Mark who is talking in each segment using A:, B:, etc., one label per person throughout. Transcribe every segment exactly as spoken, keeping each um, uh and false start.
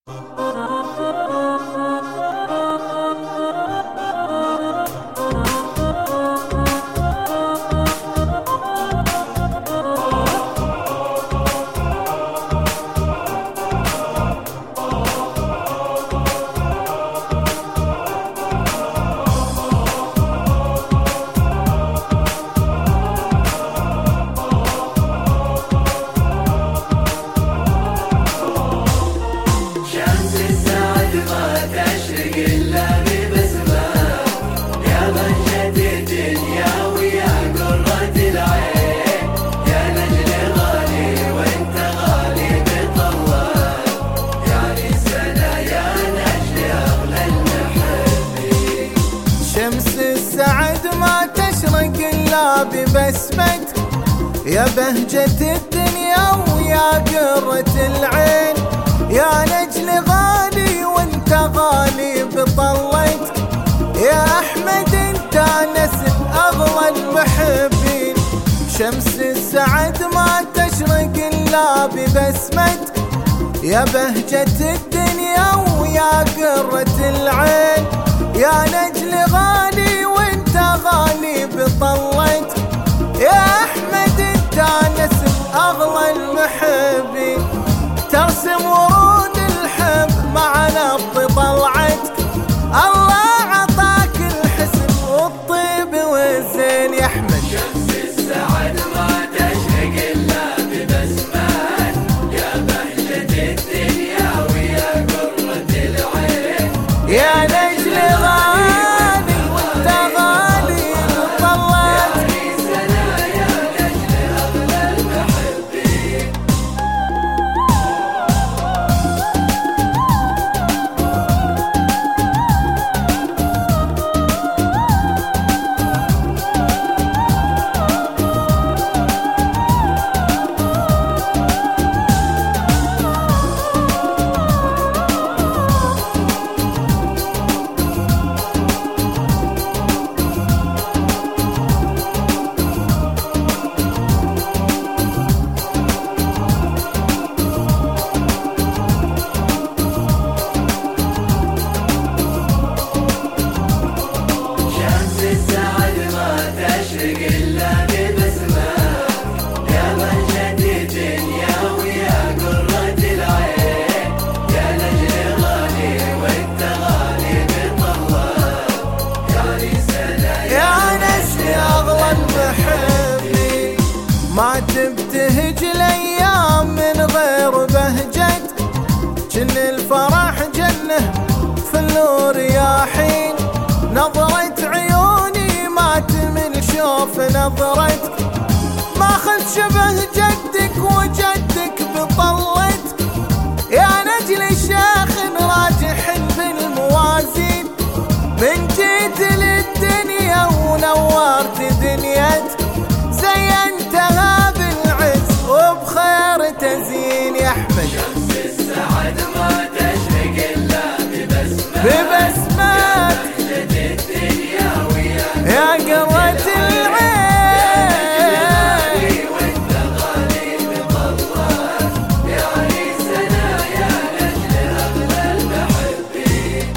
A: ببسمتك يا بهجة الدنيا ويا قرة العين، يا نجل غالي وانت غالي بطلتك، يا احمد انت نسل اغلى المحبين. شمس السعد ما تشرق الا ببسمتك يا بهجة الدنيا ويا قرة العين، يا نجل غالي وانت غالي بطلتك، يا احمد انت نسل اغلى المحبين. ترسم ورود الحب مع نبض طلعتك، الله عطاك الحسن والطيب والزين يا احمد.
B: شمس السعد ما تشرق الا ببسمات يا بهجة الدنيا ويا قرة العين،
A: يا نجل غالي وانت غالي بطلتك، ما تبتهج الايام من غير بهجتك، جن الفرح جنه في النور يا حين، نظرة عيوني ما تمل شوف نظرتك، ماخذ شبه جدك وجدك بطلتك، يا نجل الشيخ راجح بالموازين، من جيت للدنيا ونورت دنيتك، زينتها بالعز وبخير تزيين يا احمد.
B: شمس السعد ما تشرق الا ببسمات
A: ببسمات
B: بهجة الدنيا ويا
A: يا قرة العين،
B: وانت غالي بطلات، يا عريسنا يا نجل اغلى المحبين.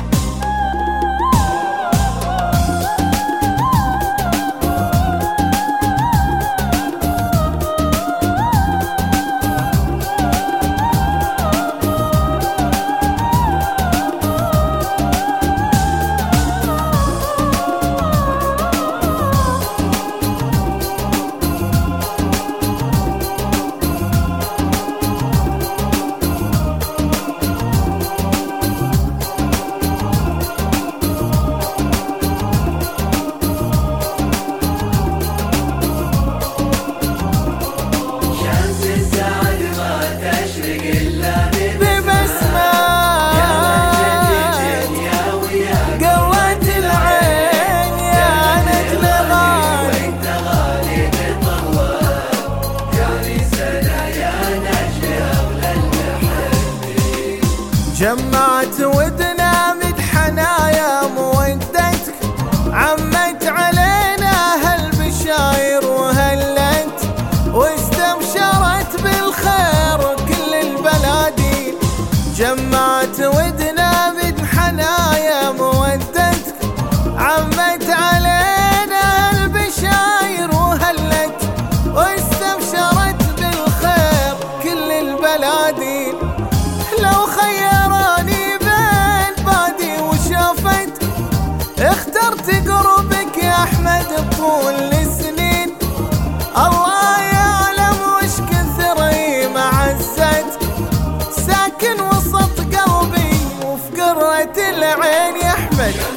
A: جمعت ودنا مدحنايا مودتك، عمت علينا هالبشاير وهلت، واستبشرت بالخير كل البلادين، جمعت ودنا من حنايا مودتك، عمت علينا البشاير وهلت، واستبشرت بالخير كل البلادين. لو خيراني بين بادي وشافت، اخترت قربك يا احمد طول السنين. الله يعلم وش كثر معزتك، ساكن وسط قلبي وفي قرة العين يا احمد.